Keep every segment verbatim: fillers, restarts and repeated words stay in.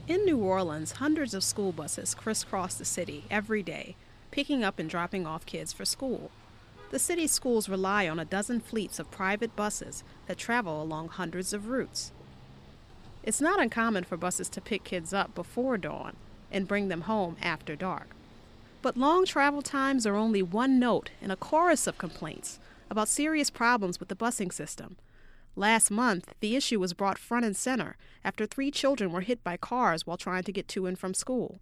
In New Orleans, hundreds of school buses crisscross the city every day, picking up and dropping off kids for school. The city's schools rely on a dozen fleets of private buses that travel along hundreds of routes. It's not uncommon for buses to pick kids up before dawn and bring them home after dark. But long travel times are only one note in a chorus of complaints about serious problems with the busing system. Last month, the issue was brought front and center after three children were hit by cars while trying to get to and from school.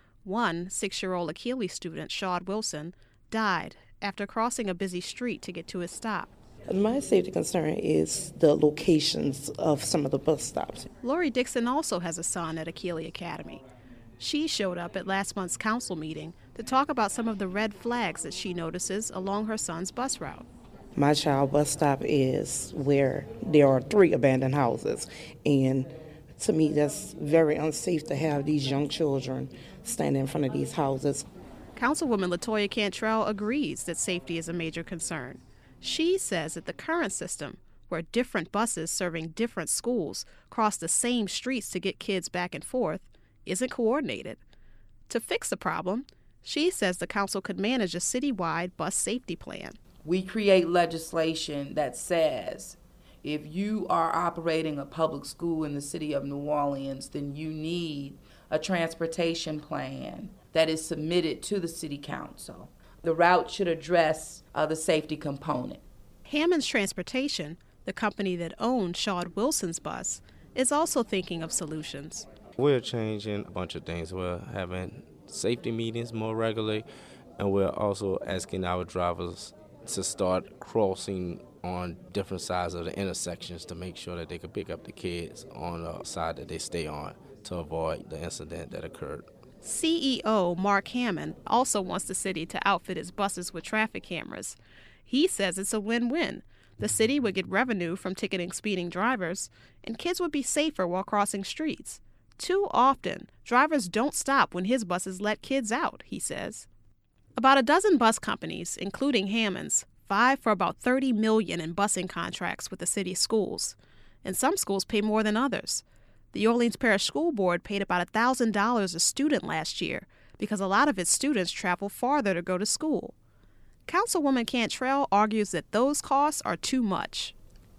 One, six-year-old Achilles student, Shad Wilson, died after crossing a busy street to get to his stop. My safety concern is the locations of some of the bus stops. Lori Dixon also has a son at Achilles Academy. She showed up at last month's council meeting to talk about some of the red flags that she notices along her son's bus route. My child bus stop is where there are three abandoned houses, and to me that's very unsafe to have these young children standing in front of these houses. Councilwoman Latoya Cantrell agrees that safety is a major concern. She says that the current system, where different buses serving different schools cross the same streets to get kids back and forth, isn't coordinated. To fix the problem, she says the council could manage a citywide bus safety plan. We create legislation that says if you are operating a public school in the city of New Orleans, then you need a transportation plan that is submitted to the city council. The route should address uh, the safety component. Hammond's Transportation, the company that owned Shad Wilson's bus, is also thinking of solutions. We're changing a bunch of things. We're having safety meetings more regularly, and we're also asking our drivers to start crossing on different sides of the intersections to make sure that they can pick up the kids on the side that they stay on to avoid the incident that occurred. C E O Mark Hammond also wants the city to outfit its buses with traffic cameras. He says it's a win-win. The city would get revenue from ticketing speeding drivers, and kids would be safer while crossing streets. Too often, drivers don't stop when his buses let kids out, he says. About a dozen bus companies, including Hammond's, vie for about thirty million dollars in busing contracts with the city's schools, and some schools pay more than others. The Orleans Parish School Board paid about one thousand dollars a student last year because a lot of its students travel farther to go to school. Councilwoman Cantrell argues that those costs are too much.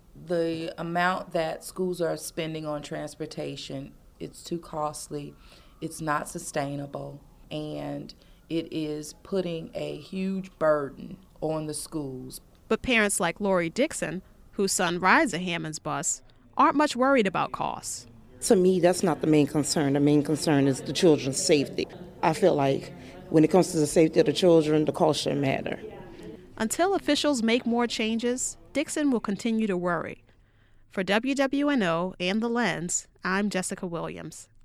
The amount that schools are spending on transportation, it's too costly, it's not sustainable, and it is putting a huge burden on the schools. But parents like Lori Dixon, whose son rides a Hammond's bus, aren't much worried about costs. To me, that's not the main concern. The main concern is the children's safety. I feel like when it comes to the safety of the children, the cost shouldn't matter. Until officials make more changes, Dixon will continue to worry. For W W N O and The Lens, I'm Jessica Williams.